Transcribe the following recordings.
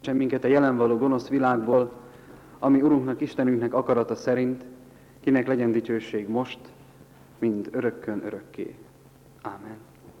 minket a jelen való gonosz világból, ami Urunknak, Istenünknek akarata szerint, kinek legyen dicsőség most, mind örökkön örökké. Ámen.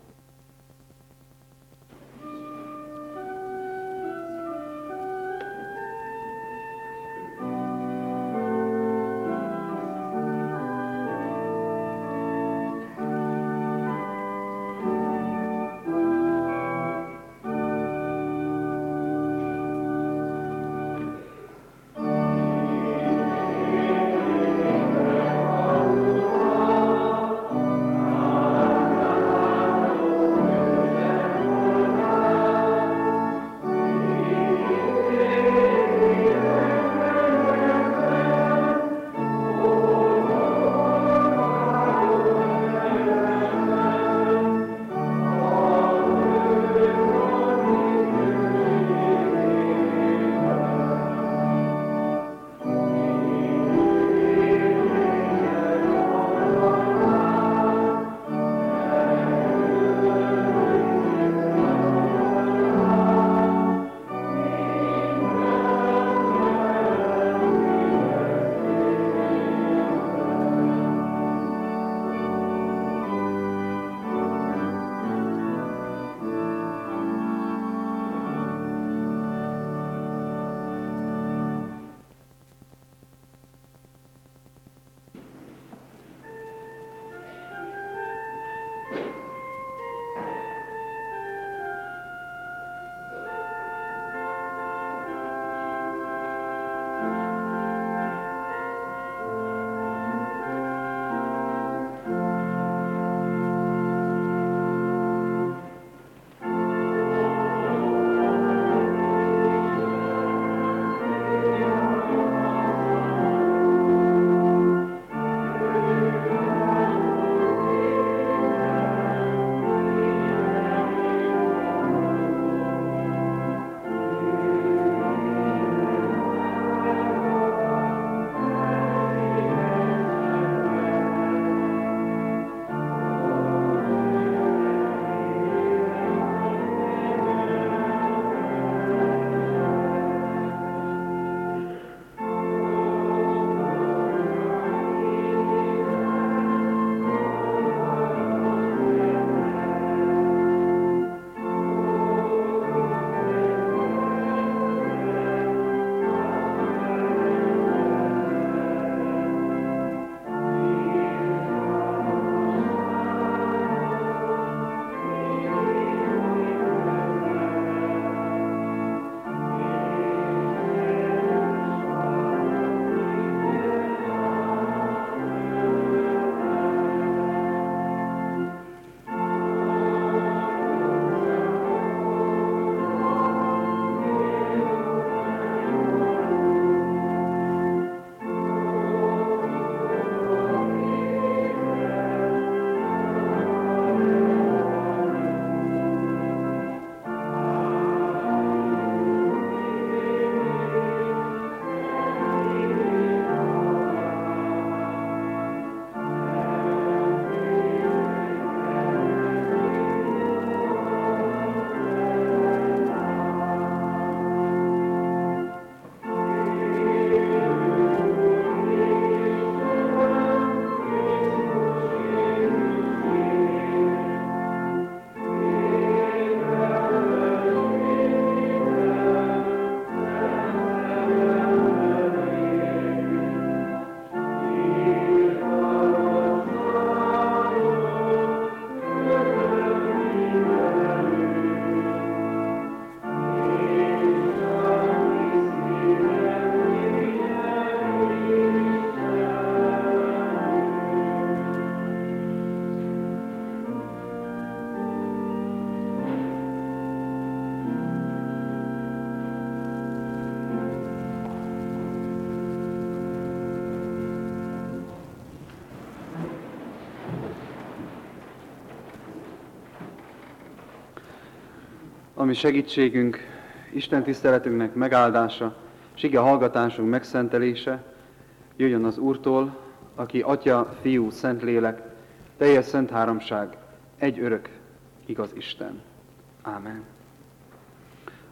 Ami segítségünk, Isten tiszteletünknek megáldása, s ige hallgatásunk megszentelése jöjjön az Úrtól, aki Atya, Fiú, Szentlélek, teljes szent háromság, egy örök, igaz Isten. Ámen.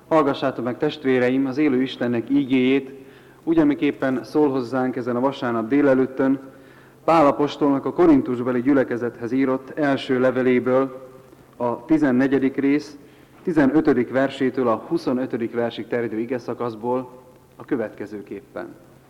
Hallgassátok meg, testvéreim, az élő Istennek ígéjét, úgy, amiképpen szól hozzánk ezen a vasárnap délelőttön, Pál apostolnak a korintusbeli gyülekezethez írott első leveléből, a 14. rész, 15. versétől a 25. versig terjedő igeszakaszból a következőképpen.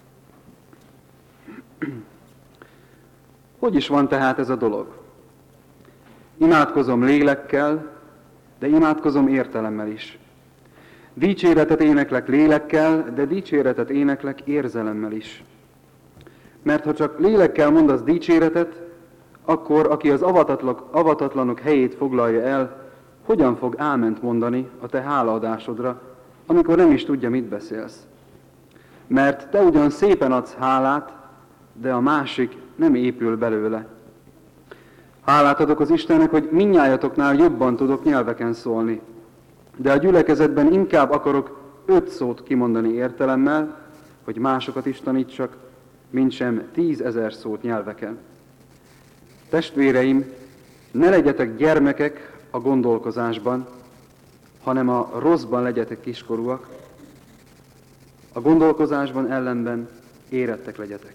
Hogy is van tehát ez a dolog? Imádkozom lélekkel, de imádkozom értelemmel is. Dicséretet éneklek lélekkel, de dicséretet éneklek érzelemmel is. Mert ha csak lélekkel mondasz dicséretet, akkor aki az avatatlanok helyét foglalja el, hogyan fog áment mondani a te hálaadásodra, amikor nem is tudja, mit beszélsz? Mert te ugyan szépen adsz hálát, de a másik nem épül belőle. Hálát adok az Istennek, hogy mindnyájatoknál jobban tudok nyelveken szólni. De a gyülekezetben inkább akarok 5 szót kimondani értelemmel, hogy másokat is tanítsak, mint sem 10 000 szót nyelveken. Testvéreim, ne legyetek gyermekek a gondolkozásban, hanem a rosszban legyetek kiskorúak. A gondolkozásban ellenben érettek legyetek.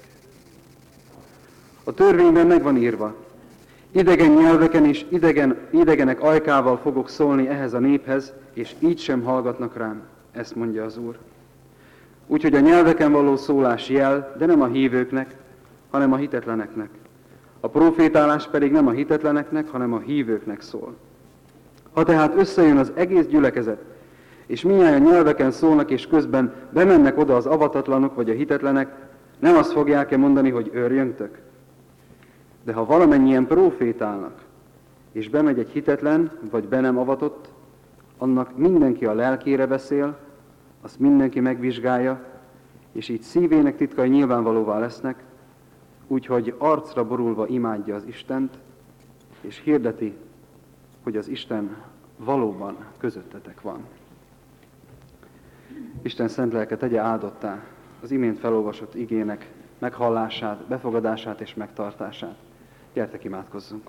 A törvényben meg van írva, idegen nyelveken és idegenek ajkával fogok szólni ehhez a néphez, és így sem hallgatnak rám, ezt mondja az Úr. Úgyhogy a nyelveken való szólás jel, de nem a hívőknek, hanem a hitetleneknek. A profétálás pedig nem a hitetleneknek, hanem a hívőknek szól. Ha tehát összejön az egész gyülekezet, és mindnyájan nyelveken szólnak, és közben bemennek oda az avatatlanok vagy a hitetlenek, nem azt fogják-e mondani, hogy őrjöntök? De ha valamennyien profétálnak, és bemegy egy hitetlen, vagy be nem avatott, annak mindenki a lelkére beszél, azt mindenki megvizsgálja, és így szívének titkai nyilvánvalóvá lesznek, úgyhogy arcra borulva imádja az Istent, és hirdeti, hogy az Isten valóban közöttetek van. Isten szent lelke tegye áldottá az imént felolvasott igének meghallását, befogadását és megtartását. Gyertek, imádkozzunk!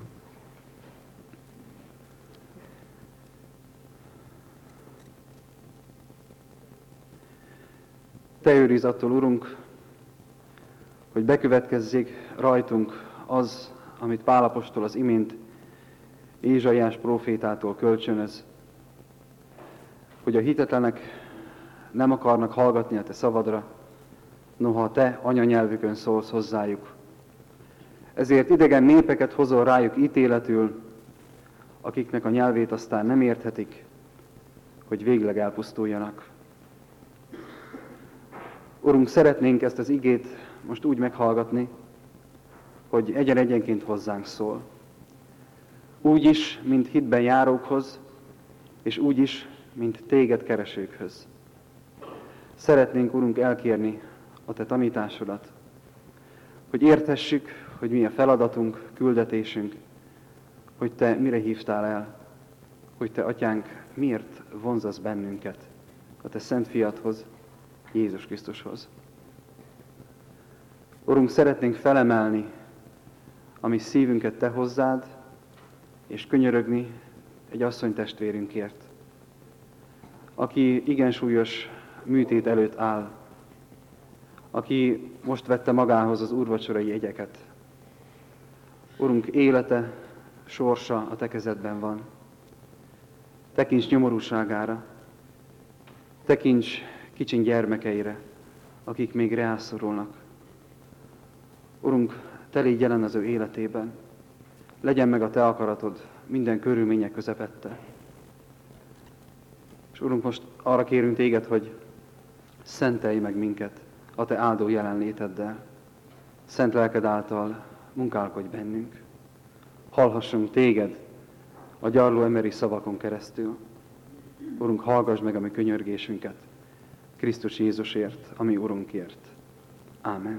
Te őrizz attól, Urunk, hogy bekövetkezzék rajtunk az, amit Pál apostol az imént Ézsaiás prófétától kölcsönöz, hogy a hitetlenek nem akarnak hallgatni a te szavadra, noha a te anyanyelvükön szólsz hozzájuk. Ezért idegen népeket hozol rájuk ítéletül, akiknek a nyelvét aztán nem érthetik, hogy végleg elpusztuljanak. Urunk, szeretnénk ezt az igét most úgy meghallgatni, hogy egyenként hozzánk szól. Úgy is, mint hitben járókhoz, és úgy is, mint téged keresőkhöz. Szeretnénk, Urunk, elkérni a te tanításodat, hogy érthessük, hogy mi a feladatunk, küldetésünk, hogy te mire hívtál el, hogy te, Atyánk, miért vonzasz bennünket a te szent fiadhoz, Jézus Krisztushoz. Urunk, szeretnénk felemelni a mi szívünket te hozzád, és könyörögni egy asszonytestvérünkért, aki igen súlyos műtét előtt áll, aki most vette magához az úrvacsorai jegyeket. Urunk, élete, sorsa a te kezedben van. Tekints nyomorúságára, tekints kicsiny gyermekeire, akik még rászorulnak. Urunk, te légy jelen az ő életében, legyen meg a te akaratod minden körülmények közepette. És Urunk, most arra kérünk téged, hogy szentelj meg minket a te áldó jelenléteddel. Szent lelked által munkálkodj bennünk. Hallhassunk téged a gyarló emberi szavakon keresztül. Urunk, hallgass meg a mi könyörgésünket Krisztus Jézusért, a mi Urunkért. Ámen.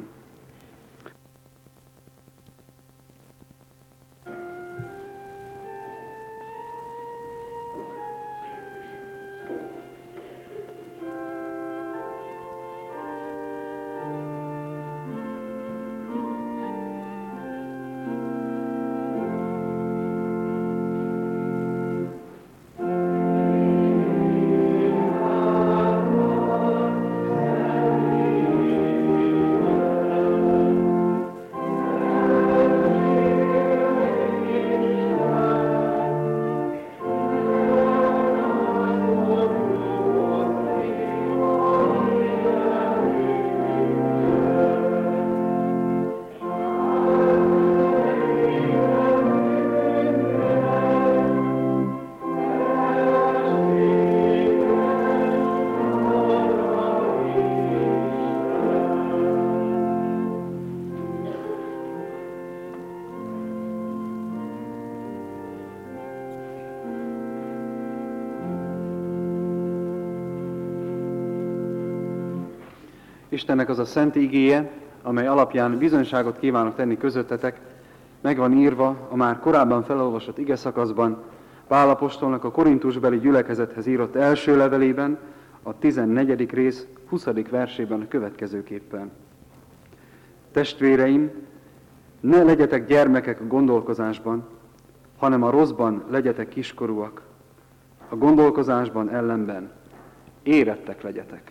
Istennek az a szent igéje, amely alapján bizonyságot kívánok tenni közöttetek, meg van írva a már korábban felolvasott igeszakaszban, Pál apostolnak a korintusbeli gyülekezethez írott első levelében, a 14. rész 20. versében a következőképpen. Testvéreim, ne legyetek gyermekek a gondolkozásban, hanem a rosszban legyetek kiskorúak. A gondolkozásban ellenben érettek legyetek.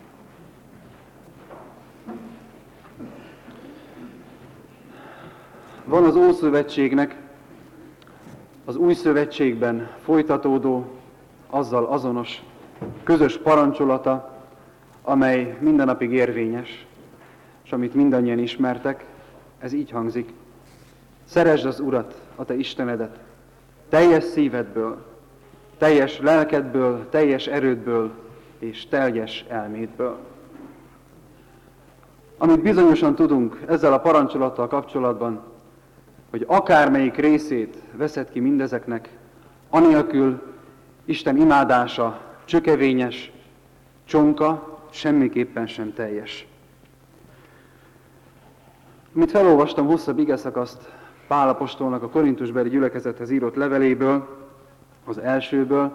Van az Ószövetségnek az Új Szövetségben folytatódó, azzal azonos, közös parancsolata, amely mindennapig érvényes, és amit mindannyian ismertek, ez így hangzik. Szeresd az Urat, a te Istenedet, teljes szívedből, teljes lelkedből, teljes erődből és teljes elmédből. Amit bizonyosan tudunk ezzel a parancsolattal kapcsolatban, hogy akármelyik részét veszed ki mindezeknek, anélkül Isten imádása csökevényes, csonka, semmiképpen sem teljes. Amit felolvastam hosszabb igeszakaszt Pál apostolnak a korintusbeli gyülekezethez írott leveléből, az elsőből,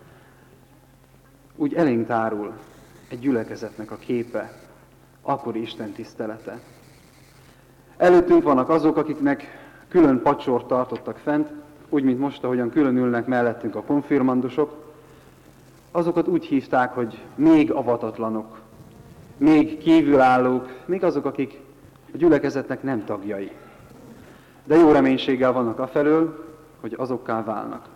úgy elénk tárul egy gyülekezetnek a képe, akkori Isten tisztelete. Előttünk vannak azok, akiknek külön pacsort tartottak fent, úgy, mint most, ahogyan külön ülnek mellettünk a konfirmandusok. Azokat úgy hívták, hogy még avatatlanok, még kívülállók, még azok, akik a gyülekezetnek nem tagjai. De jó reménységgel vannak afelől, hogy azokká válnak.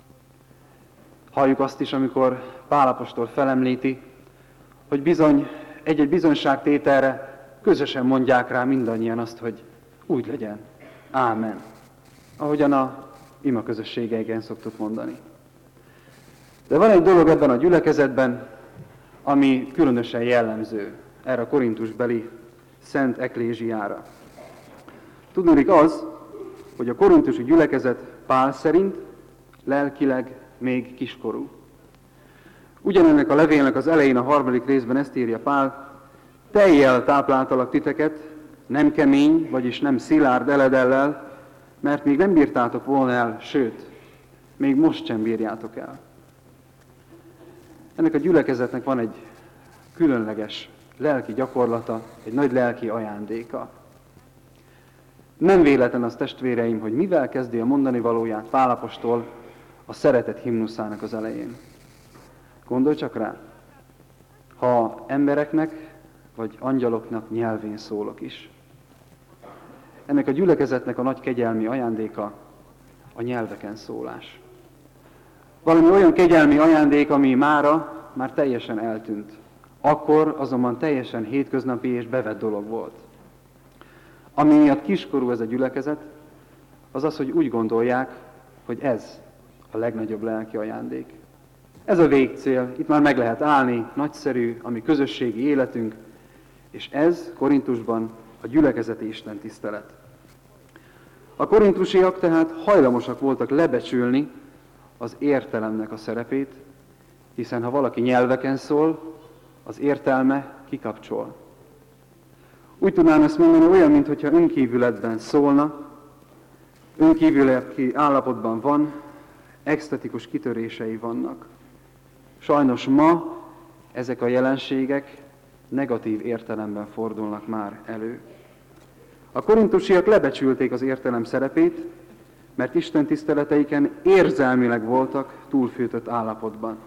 Halljuk azt is, amikor Pál apostol felemlíti, hogy bizony egy-egy bizonyságtételre közösen mondják rá mindannyian azt, hogy úgy legyen. Ámen. Ahogyan a ima közösségeiken szoktuk mondani. De van egy dolog ebben a gyülekezetben, ami különösen jellemző erre a korintusbeli szent eklézsiára. Tudniillik az, hogy a korintusi gyülekezet Pál szerint lelkileg még kiskorú. Ugyanennek a levélnek az elején, a 3. részben ezt írja Pál, tejjel tápláltalak titeket, nem kemény, vagyis nem szilárd eledellel, mert még nem bírtátok volna el, sőt, még most sem bírjátok el. Ennek a gyülekezetnek van egy különleges lelki gyakorlata, egy nagy lelki ajándéka. Nem véletlen az, testvéreim, hogy mivel kezdi a mondani valóját Pál apostol a szeretet himnuszának az elején. Gondolj csak rá, ha embereknek vagy angyaloknak nyelvén szólok is. Ennek a gyülekezetnek a nagy kegyelmi ajándéka a nyelveken szólás. Valami olyan kegyelmi ajándék, ami már teljesen eltűnt. Akkor azonban teljesen hétköznapi és bevett dolog volt. Ami miatt kiskorú ez a gyülekezet, az az, hogy úgy gondolják, hogy ez a legnagyobb lelki ajándék. Ez a végcél, itt már meg lehet állni, nagyszerű a mi közösségi életünk, és ez Korintusban a gyülekezeti Isten tisztelet. A korintusiak tehát hajlamosak voltak lebecsülni az értelemnek a szerepét, hiszen ha valaki nyelveken szól, az értelme kikapcsol. Úgy tudnám ezt mondani, olyan, mintha önkívületben szólna, önkívületi állapotban van, extatikus kitörései vannak. Sajnos ma ezek a jelenségek negatív értelemben fordulnak már elő. A korintusiak lebecsülték az értelem szerepét, mert Isten tiszteleteiken érzelmileg voltak túlfűtött állapotban.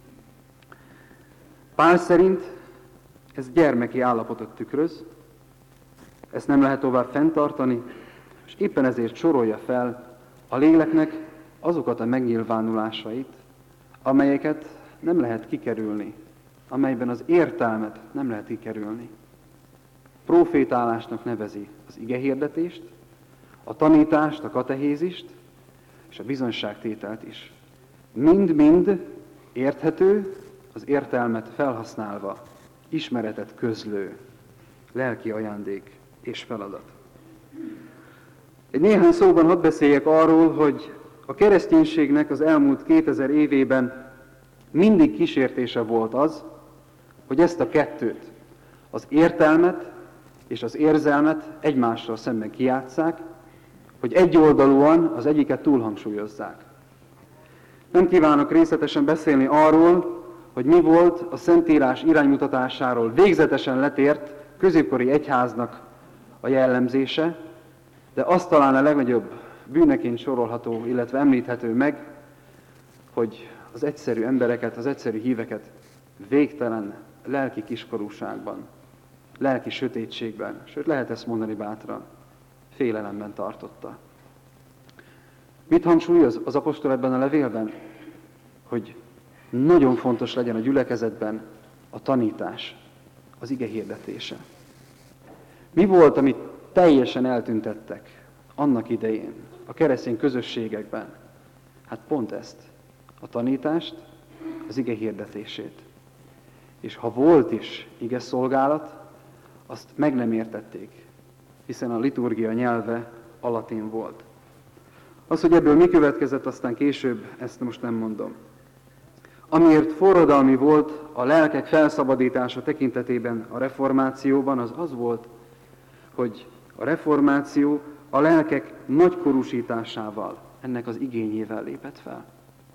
Pál szerint ez gyermeki állapotot tükröz, ezt nem lehet tovább fenntartani, és éppen ezért sorolja fel a léleknek azokat a megnyilvánulásait, amelyeket nem lehet kikerülni, amelyben az értelmet nem lehet kikerülni. Profétálásnak nevezi az igehirdetést, a tanítást, a katehézist, és a bizonyságtételt is. Mind-mind érthető, az értelmet felhasználva, ismeretet közlő, lelki ajándék és feladat. Egy néhány szóban hadd beszéljek arról, hogy a kereszténységnek az elmúlt 2000 évében mindig kísértése volt az, hogy ezt a kettőt, az értelmet és az érzelmet egymással szemben kijátsszák, hogy egyoldalúan az egyiket túlhangsúlyozzák. Nem kívánok részletesen beszélni arról, hogy mi volt a Szentírás iránymutatásáról végzetesen letért középkori egyháznak a jellemzése, de azt talán a legnagyobb bűneként sorolható, illetve említhető meg, hogy az egyszerű embereket, az egyszerű híveket végtelen lelki kiskorúságban, lelki sötétségben, sőt lehet ezt mondani bátran, félelemben tartotta. Mit hangsúlyoz az apostol ebben a levélben? Hogy nagyon fontos legyen a gyülekezetben a tanítás, az ige hirdetése. Mi volt, amit teljesen eltüntettek annak idején a keresztény közösségekben? Hát pont ezt, a tanítást, az ige hirdetését. És ha volt is ige szolgálat, azt meg nem értették, hiszen a liturgia nyelve a latin volt. Az, hogy ebből mi következett aztán később, ezt most nem mondom. Amiért forradalmi volt a lelkek felszabadítása tekintetében a reformációban, az volt, hogy a reformáció a lelkek nagykorúsításával, ennek az igényével lépett fel.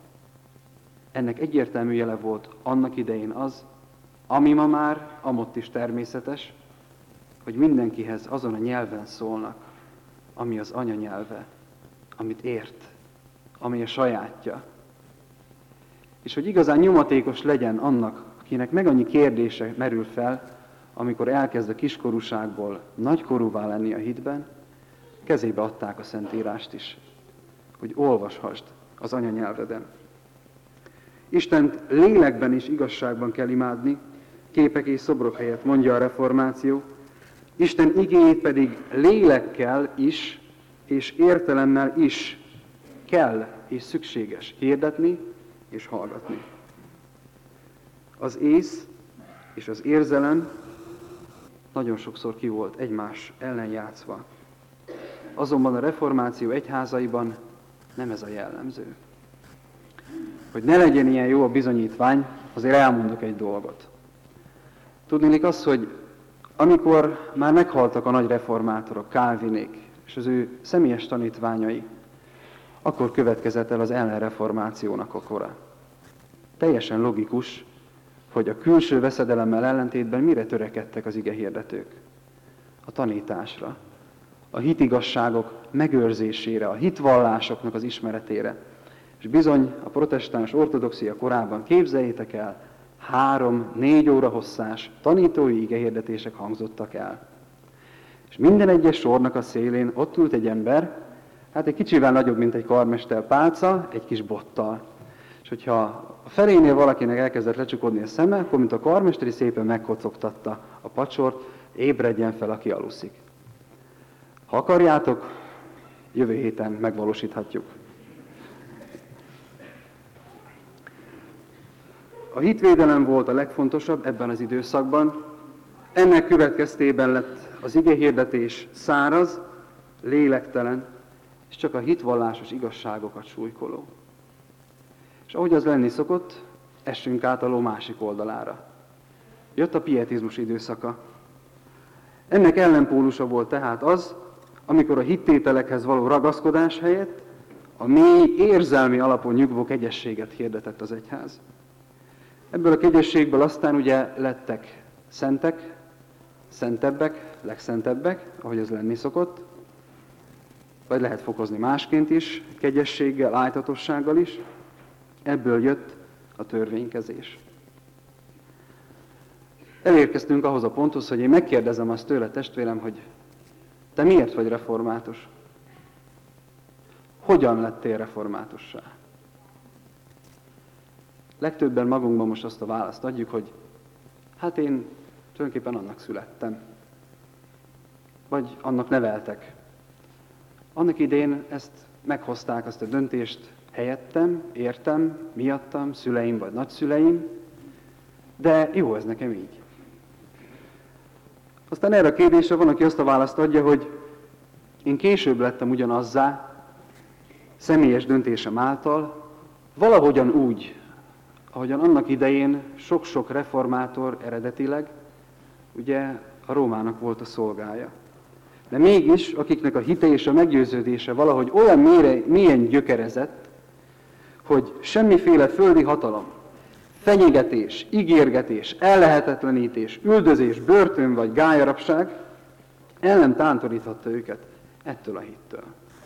Ennek egyértelmű jele volt annak idején az, ami ma már amott is természetes, hogy mindenkihez azon a nyelven szólnak, ami az anyanyelve, amit ért, ami a sajátja. És hogy igazán nyomatékos legyen annak, akinek meg annyi kérdése merül fel, amikor elkezd a kiskorúságból nagykorúvá lenni a hitben, kezébe adták a Szentírást is, hogy olvashasd az anyanyelveden. Istent lélekben és igazságban kell imádni, képek és szobrok helyett, mondja a reformáció, Isten igéjét pedig lélekkel is, és értelemmel is kell és szükséges hirdetni és hallgatni. Az ész és az érzelem nagyon sokszor ki volt egymás ellen játszva. Azonban a reformáció egyházaiban nem ez a jellemző. Hogy ne legyen ilyen jó a bizonyítvány, azért elmondok egy dolgot. Tudniillik az, hogy amikor már meghaltak a nagy reformátorok, Calvinék és az ő személyes tanítványai, akkor következett el az ellenreformációnak a kora. Teljesen logikus, hogy a külső veszedelemmel ellentétben mire törekedtek az igehirdetők? A tanításra, a hitigasságok megőrzésére, a hitvallásoknak az ismeretére. És bizony a protestáns ortodoxia korában, képzeljétek el, 3-4 óra hosszás tanítói igehirdetések hangzottak el. És minden egyes sornak a szélén ott ült egy ember, hát egy kicsivel nagyobb, mint egy karmester pálca, egy kis bottal. És hogyha a felénél valakinek elkezdett lecsukodni a szeme, akkor mint a karmesteri szépen megkocogtatta a pacsort, ébredjen fel, aki aluszik. Ha akarjátok, jövő héten megvalósíthatjuk. A hitvédelem volt a legfontosabb ebben az időszakban. Ennek következtében lett az igehirdetés száraz, lélektelen, és csak a hitvallásos igazságokat súlykoló. És ahogy az lenni szokott, essünk át a ló másik oldalára. Jött a pietizmus időszaka. Ennek ellenpólusa volt tehát az, amikor a hittételekhez való ragaszkodás helyett a mély érzelmi alapon nyugvó kegyességet hirdetett az egyház. Ebből a kegyességből aztán ugye lettek szentek, szentebbek, legszentebbek, ahogy ez lenni szokott, vagy lehet fokozni másként is, kegyességgel, ájtatossággal is. Ebből jött a törvénykezés. Elérkeztünk ahhoz a ponthoz, hogy én megkérdezem azt tőle, testvérem, hogy te miért vagy református? Hogyan lettél reformátussá? Legtöbben magunkban most azt a választ adjuk, hogy hát én tulajdonképpen annak születtem. Vagy annak neveltek. Annak idején ezt meghozták, azt a döntést helyettem, értem, miattam, szüleim vagy nagyszüleim, de jó ez nekem így. Aztán erre a kérdésre van, aki azt a választ adja, hogy én később lettem ugyanazzá, személyes döntésem által, valahogyan úgy, ahogyan annak idején sok-sok reformátor eredetileg, ugye a Rómának volt a szolgája. De mégis, akiknek a hite és a meggyőződése valahogy olyan mélyen gyökerezett, hogy semmiféle földi hatalom, fenyegetés, ígérgetés, ellehetetlenítés, üldözés, börtön vagy gályarapság el nem tántoríthatta őket ettől a hittől.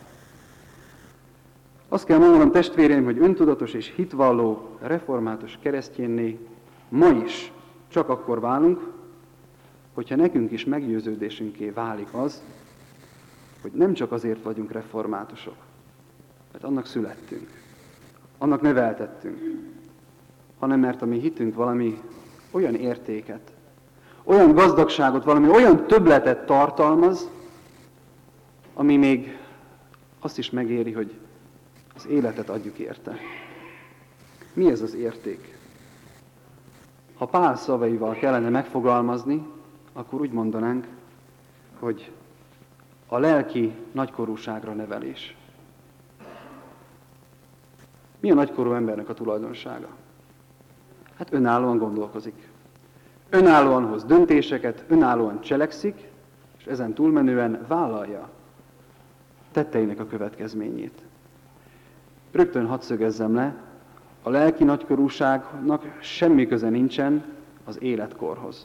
Azt kell mondanom, testvéreim, hogy öntudatos és hitvalló, református keresztjénné ma is csak akkor válunk, hogyha nekünk is meggyőződésünké válik az, hogy nem csak azért vagyunk reformátusok, mert annak születtünk, annak neveltettünk, hanem mert a mi hitünk valami olyan értéket, olyan gazdagságot, valami olyan többletet tartalmaz, ami még azt is megéri, hogy az életet adjuk érte. Mi ez az érték? Ha Pál szavaival kellene megfogalmazni, akkor úgy mondanánk, hogy a lelki nagykorúságra nevelés. Mi a nagykorú embernek a tulajdonsága? Hát önállóan gondolkozik. Önállóan hoz döntéseket, önállóan cselekszik, és ezen túlmenően vállalja tetteinek a következményét. Rögtön hadd szögezzem le, a lelki nagykorúságnak semmi köze nincsen az életkorhoz.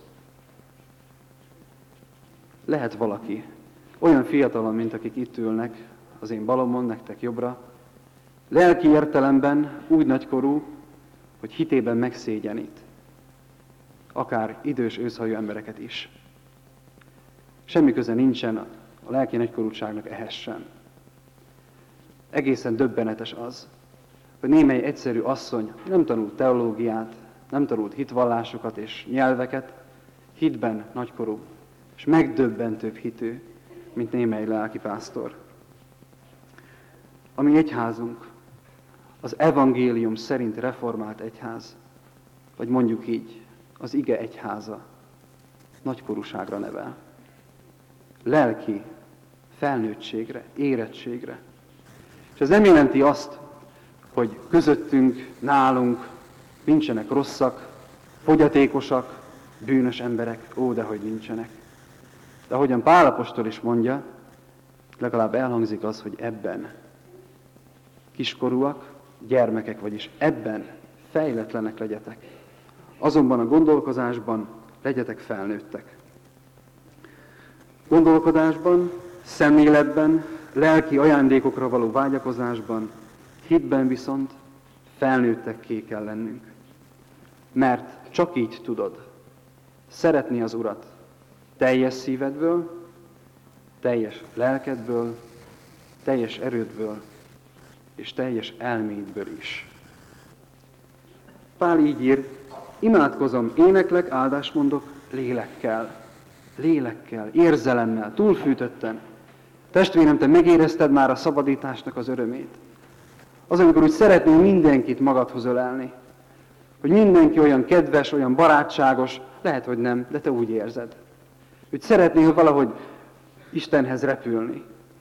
Lehet valaki olyan fiatalon, mint akik itt ülnek, az én balomon, nektek jobbra, lelki értelemben úgy nagykorú, hogy hitében megszégyenít. Akár idős őszhajú embereket is. Semmi köze nincsen a lelki nagykorúságnak ehhez sem. Egészen döbbenetes az, hogy némely egyszerű asszony nem tanult teológiát, nem tanult hitvallásokat és nyelveket, hitben nagykorú, és megdöbbentőbb hitű, mint némely lelkipásztor. A mi egyházunk, az evangélium szerint reformált egyház, vagy mondjuk így, az ige egyháza nagykorúságra nevel. Lelki felnőttségre, érettségre. És ez nem jelenti azt, hogy közöttünk, nálunk nincsenek rosszak, fogyatékosak, bűnös emberek, dehogy nincsenek. De ahogyan Pál apostol is mondja, legalább elhangzik az, hogy ebben kiskorúak, gyermekek, vagyis ebben fejletlenek legyetek. Azonban a gondolkozásban legyetek felnőttek. Gondolkodásban, szemléletben, lelki ajándékokra való vágyakozásban, hitben viszont felnőttekké kell lennünk. Mert csak így tudod szeretni az Urat teljes szívedből, teljes lelkedből, teljes erődből és teljes elmédből is. Pál így ír, imádkozom, éneklek, áldást mondok lélekkel, érzelemmel, túlfűtötten. Testvérem, te megérezted már a szabadításnak az örömét. Az, amikor úgy szeretnél mindenkit magadhoz ölelni. Hogy mindenki olyan kedves, olyan barátságos, lehet, hogy nem, de te úgy érzed. Hogy szeretnél valahogy Istenhez repülni.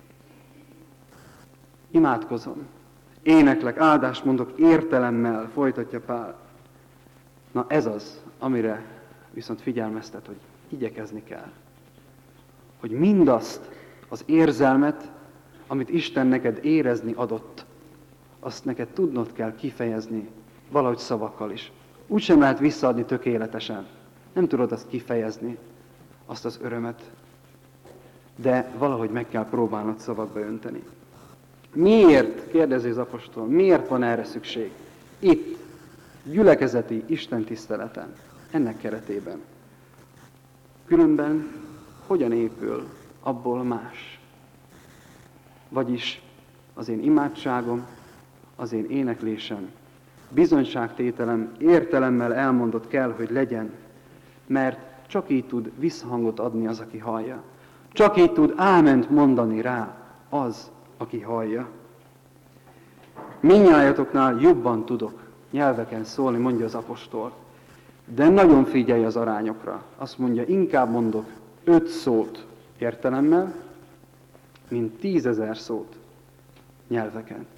Imádkozom, éneklek, áldást mondok értelemmel, folytatja Pál. Na ez az, amire viszont figyelmeztet, hogy igyekezni kell. Hogy mindazt az érzelmet, amit Isten neked érezni adott, azt neked tudnod kell kifejezni valahogy szavakkal is. Úgy sem lehet visszaadni tökéletesen. Nem tudod azt kifejezni, azt az örömet. De valahogy meg kell próbálnod szavakba önteni. Miért, kérdezi az apostol, miért van erre szükség? Itt, gyülekezeti Isten tiszteleten, ennek keretében. Különben hogyan épül abból más? Vagyis az én imádságom, az én éneklésem, bizonyságtételem értelemmel elmondott kell, hogy legyen, mert csak így tud visszhangot adni az, aki hallja. Csak így tud áment mondani rá az, aki hallja. Mindnyájatoknál jobban tudok nyelveken szólni, mondja az apostol, de nagyon figyelj az arányokra. Azt mondja, inkább mondok 5 szót értelemmel, mint 10 000 szót nyelveken.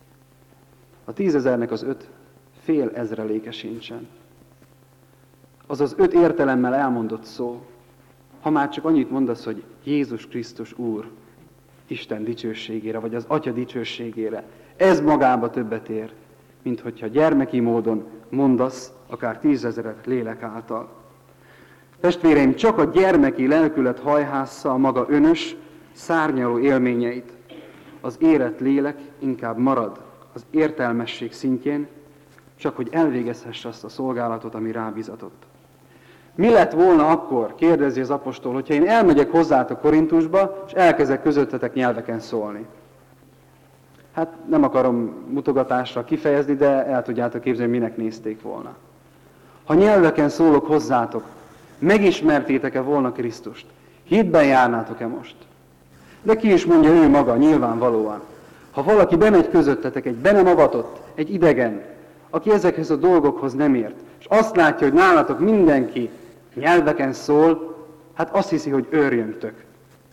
A 10 000-nek az 5 fél ezreléke sincsen. az az 5 értelemmel elmondott szó, ha már csak annyit mondasz, hogy Jézus Krisztus Úr, Isten dicsőségére, vagy az Atya dicsőségére, ez magába többet ér, mint hogyha gyermeki módon mondasz, akár 10 000 lélek által. Testvéreim, csak a gyermeki lelkület hajhássza a maga önös, szárnyaló élményeit. Az érett lélek inkább marad az értelmesség szintjén, csak hogy elvégezhesse azt a szolgálatot, ami rábízatott. Mi lett volna akkor, kérdezi az apostol, hogyha én elmegyek hozzátok Korintusba, és elkezdek közöttetek nyelveken szólni? Hát nem akarom mutogatásra kifejezni, de el tudjátok képzelni, minek nézték volna. Ha nyelveken szólok hozzátok, megismertétek-e volna Krisztust? Hitben járnátok-e most? De ki is mondja ő maga, nyilvánvalóan. Ha valaki bemegy közöttetek, egy be nem avatott, egy idegen, aki ezekhez a dolgokhoz nem ért, és azt látja, hogy nálatok mindenki nyelveken szól, hát azt hiszi, hogy őrjöntök.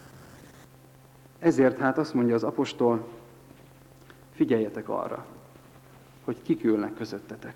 Ezért hát azt mondja az apostol, figyeljetek arra, hogy kik ülnek közöttetek.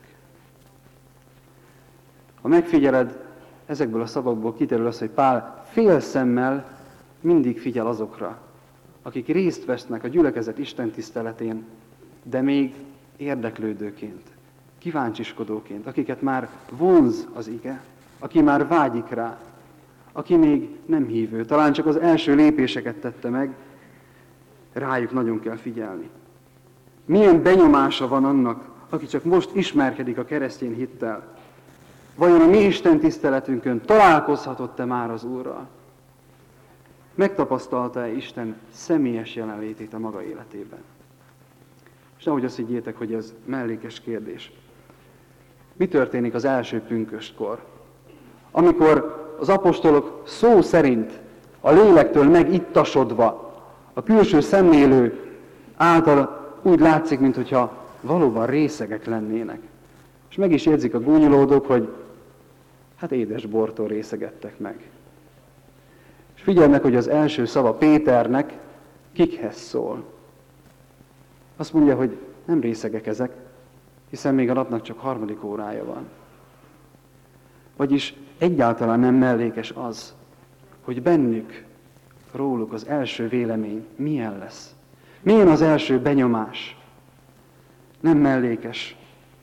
Ha megfigyeled, ezekből a szavakból kiterül az, hogy Pál félszemmel mindig figyel azokra, akik részt vesznek a gyülekezet istentiszteletén, de még érdeklődőként, kíváncsiskodóként, akiket már vonz az ige, aki már vágyik rá, aki még nem hívő, talán csak az első lépéseket tette meg, rájuk nagyon kell figyelni. Milyen benyomása van annak, aki csak most ismerkedik a keresztény hittel? Vajon a mi Isten tiszteletünkön találkozhatott-e már az Úrral? Megtapasztalta-e Isten személyes jelenlétét a maga életében? És nehogy azt higgyétek, hogy ez mellékes kérdés. Mi történik az első pünköstkor? Amikor az apostolok szó szerint a lélektől megittasodva, a külső szemlélő által úgy látszik, mintha valóban részegek lennének. És meg is jegyzik a gúnyolódók, hogy hát édes bortól részegettek meg. És figyelnek, hogy az első szava Péternek kikhez szól. Azt mondja, hogy nem részegek ezek, hiszen még a napnak csak 3. órája van. Vagyis egyáltalán nem mellékes az, hogy bennük, róluk az első vélemény milyen lesz. Milyen az első benyomás? Nem mellékes.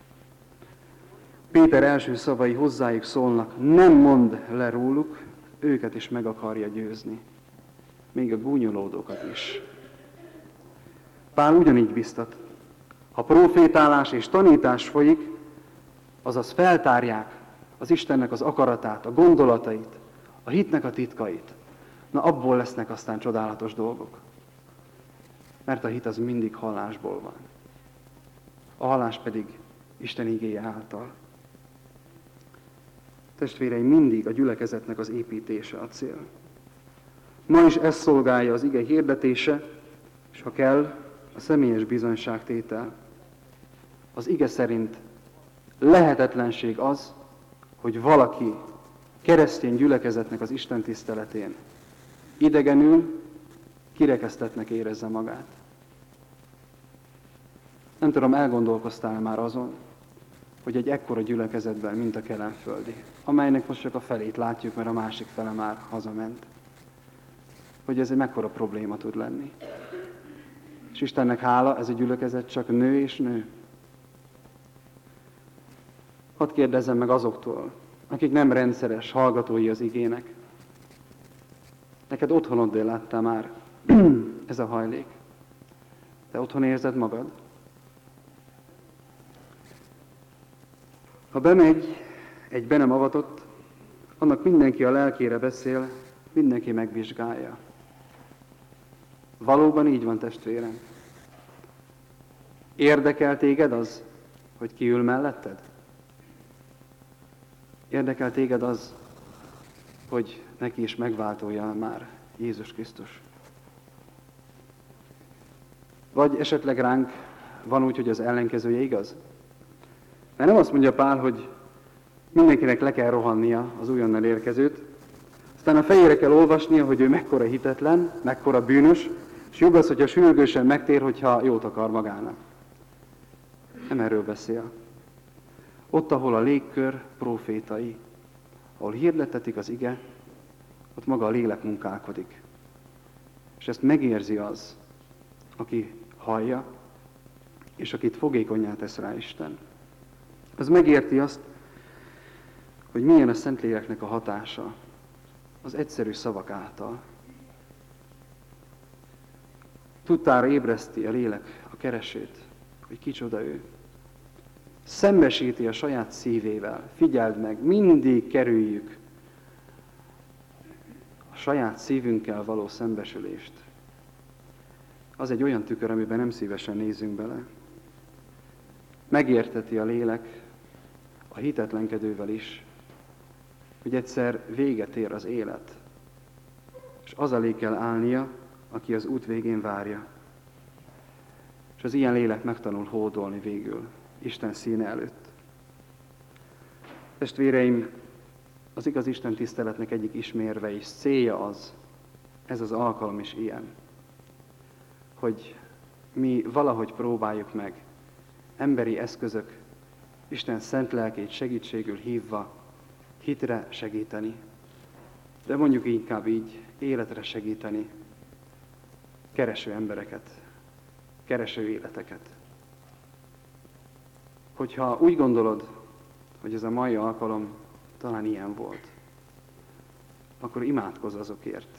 Péter első szavai hozzájuk szólnak, nem mond le róluk, őket is meg akarja győzni. Még a gúnyolódókat is. Pál ugyanígy biztat. Ha profétálás és tanítás folyik, azaz feltárják az Istennek az akaratát, a gondolatait, a hitnek a titkait. Na abból lesznek aztán csodálatos dolgok. Mert a hit az mindig hallásból van. A hallás pedig Isten igéje által. Testvéreim, mindig a gyülekezetnek az építése a cél. Ma is ez szolgálja az ige hirdetése, és ha kell, a személyes bizonyságtétel. Az ige szerint lehetetlenség az, hogy valaki keresztény gyülekezetnek az Isten tiszteletén idegenül, kirekesztettnek érezze magát. Nem tudom, elgondolkoztál már azon, hogy egy ekkora gyülekezetben, mint a kelenföldi, amelynek most csak a felét látjuk, mert a másik fele már hazament, hogy ez egy mekkora probléma tud lenni. És Istennek hála, ez a gyülekezet csak nő és nő. Hadd kérdezzem meg azoktól, akik nem rendszeres hallgatói az igének. Neked otthonodból láttál már ez a hajlék. Te otthon érzed magad? Ha bemegy egy be nem avatott, annak mindenki a lelkére beszél, mindenki megvizsgálja. Valóban így van, testvérem. Érdekel téged az, hogy ki ül melletted? Érdekel téged az, hogy neki is megváltója már Jézus Krisztus? Vagy esetleg ránk van úgy, hogy az ellenkezője igaz? Mert nem azt mondja Pál, hogy mindenkinek le kell rohannia az újonnan érkezőt, aztán a fejére kell olvasnia, hogy ő mekkora hitetlen, mekkora bűnös, és jobb az, hogyha sürgősen megtér, hogyha jót akar magának. Nem erről beszél. Ott, ahol a légkör profétai, ahol hirdettetik az ige, ott maga a lélek munkálkodik. És ezt megérzi az, aki hallja, és akit fogékonnyá tesz rá Isten. Az megérti azt, hogy milyen a Szentléleknek a hatása az egyszerű szavak által. Tudtára ébreszti a lélek a keresőt, hogy kicsoda ő. Szembesíti a saját szívével. Figyeld meg, mindig kerüljük a saját szívünkkel való szembesülést. Az egy olyan tükör, amiben nem szívesen nézünk bele. Megérteti a lélek a hitetlenkedővel is, hogy egyszer véget ér az élet, és az elé kell állnia, aki az út végén várja. És az ilyen lélek megtanul hódolni végül Isten színe előtt. Testvéreim, az igaz Isten tiszteletnek egyik ismérve és célja az, ez az alkalom is ilyen, hogy mi valahogy próbáljuk meg emberi eszközök, Isten szent lelkét segítségül hívva hitre segíteni, de mondjuk inkább így, életre segíteni kereső embereket, kereső életeket. Hogyha úgy gondolod, hogy ez a mai alkalom talán ilyen volt, akkor imádkozz azokért,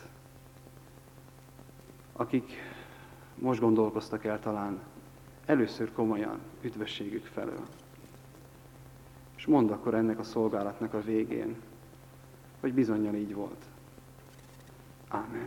akik most gondolkoztak el talán először komolyan üdvösségük felől. És mondd akkor ennek a szolgálatnak a végén, hogy bizonnyal így volt. Ámen.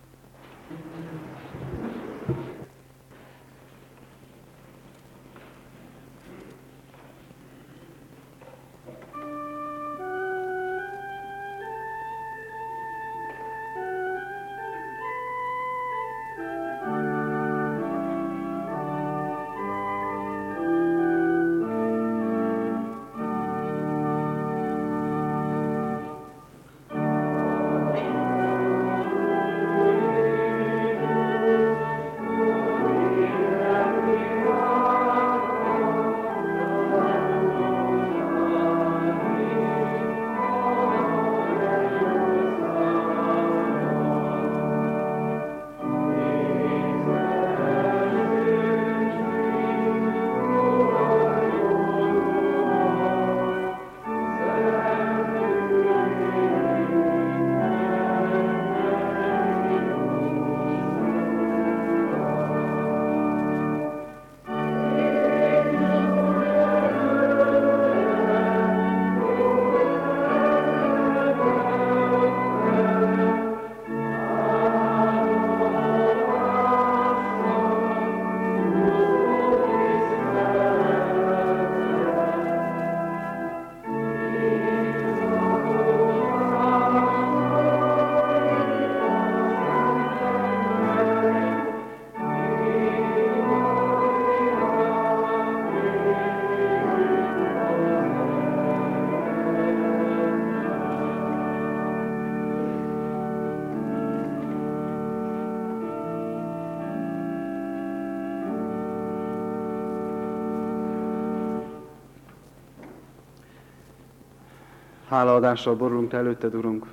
Hálaadással borulunk Te előtted, Urunk.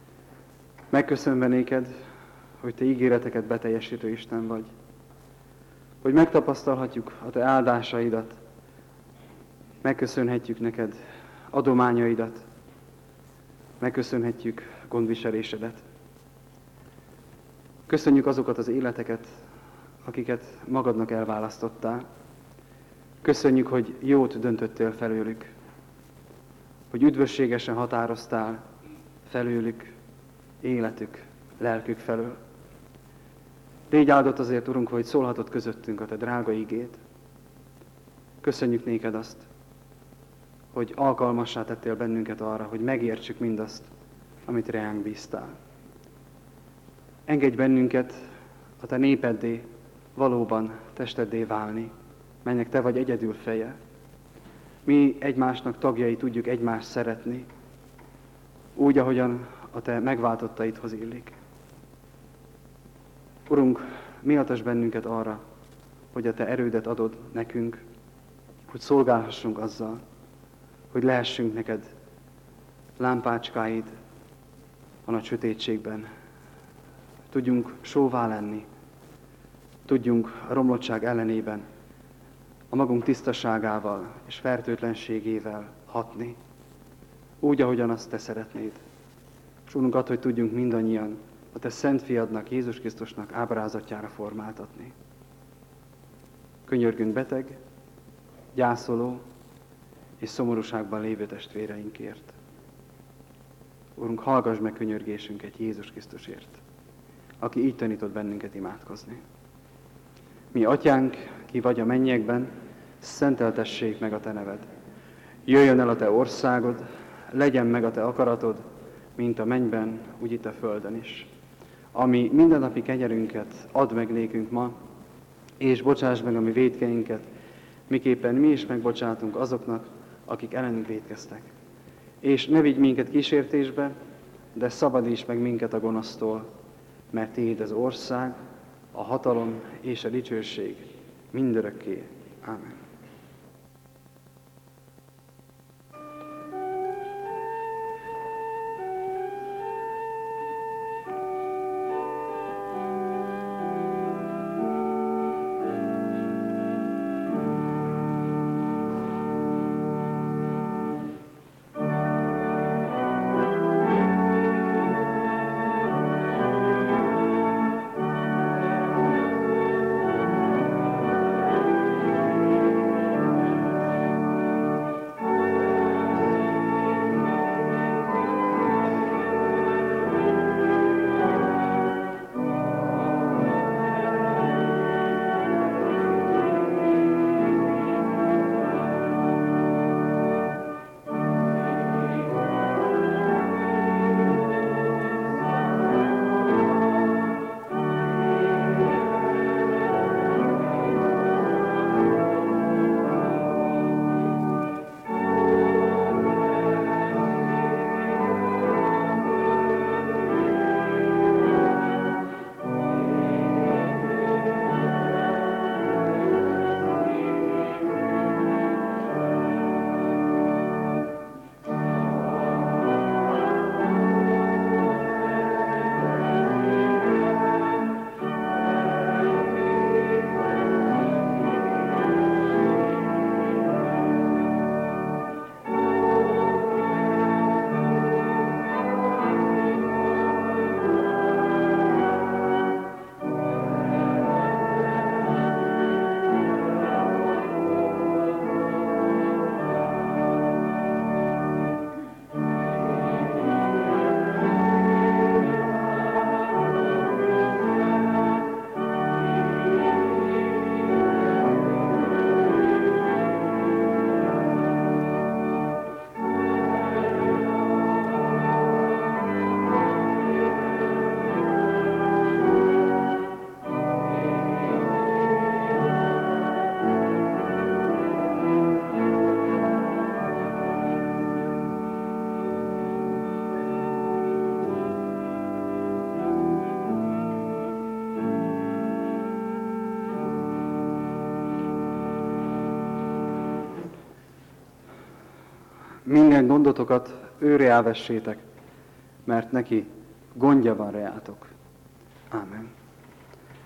Megköszönve néked, hogy Te ígéreteket beteljesítő Isten vagy. Hogy megtapasztalhatjuk a Te áldásaidat. Megköszönhetjük neked adományaidat. Megköszönhetjük gondviselésedet. Köszönjük azokat az életeket, akiket magadnak elválasztottál. Köszönjük, hogy jót döntöttél felőlük. Hogy üdvösségesen határoztál felőlük, életük, lelkük felől. Légy áldott azért, Urunk, hogy szólhatott közöttünk a Te drága igét. Köszönjük néked azt, hogy alkalmassá tettél bennünket arra, hogy megértsük mindazt, amit reánk bíztál. Engedj bennünket a Te népeddé, valóban testeddé válni, melynek Te vagy egyedül feje. Mi egymásnak tagjai tudjuk egymást szeretni, úgy, ahogyan a Te megváltottaidhoz illik. Urunk, méltass bennünket arra, hogy a Te erődet adod nekünk, hogy szolgálhassunk azzal, hogy lehessünk neked lámpácskáid a nagy sötétségben. Tudjunk sóvá lenni, tudjunk a romlottság ellenében a magunk tisztaságával és fertőtlenségével hatni, úgy, ahogyan azt Te szeretnéd. És Úrunk, add, hogy tudjunk mindannyian a Te szent fiadnak, Jézus Krisztusnak ábrázatjára formáltatni. Könyörgünk beteg, gyászoló és szomorúságban lévő testvéreinkért. Úrunk, hallgass meg könyörgésünket Jézus Krisztusért, aki így tanított bennünket imádkozni. Mi Atyánk, ki vagy a mennyekben, szenteltessék meg a Te neved. Jöjjön el a Te országod, legyen meg a Te akaratod, mint a mennyben, úgy itt a földön is. Ami mindennapi kenyerünket add meg nékünk ma, és bocsáss meg a mi vétkeinket, miképpen mi is megbocsátunk azoknak, akik ellenünk vétkeztek. És ne vigy minket kísértésbe, de szabadíts meg minket a gonosztól, mert Tiéd az ország, a hatalom és a dicsőség mindörökké. Ámen. Minden gondotokat őre elvessétek, mert neki gondja van reátok. Ámen.